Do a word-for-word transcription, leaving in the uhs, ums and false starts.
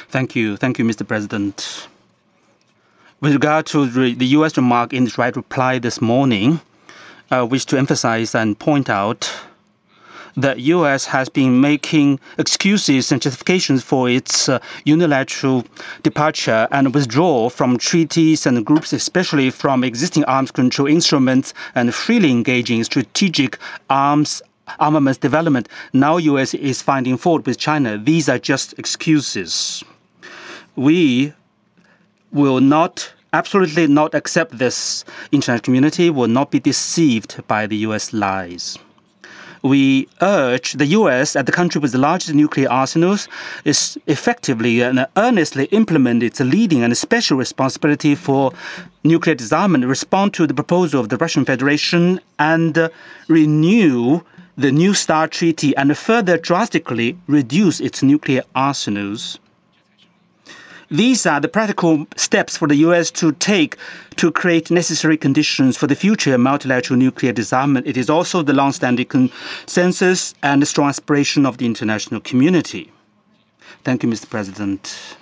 Thank you. Thank you, Mister President. With regard to the U S remark in its right reply this morning, I wish to emphasize and point out that the U S has been making excuses and justifications for its uh, unilateral departure and withdrawal from treaties and groups, especially from existing arms control instruments, and freely engaging in strategic arms armaments development. Now U S is finding fault with China. These are just excuses. We will not, absolutely not accept this. International community will not be deceived by the U S lies. We urge the U S, as the country with the largest nuclear arsenals, is effectively and earnestly implement its leading and special responsibility for nuclear disarmament, respond to the proposal of the Russian Federation, and uh, renew the New START Treaty and further drastically reduce its nuclear arsenals. These are the practical steps for the U S to take to create necessary conditions for the future multilateral nuclear disarmament. It is also the long-standing consensus and the strong aspiration of the international community. Thank you, Mister President.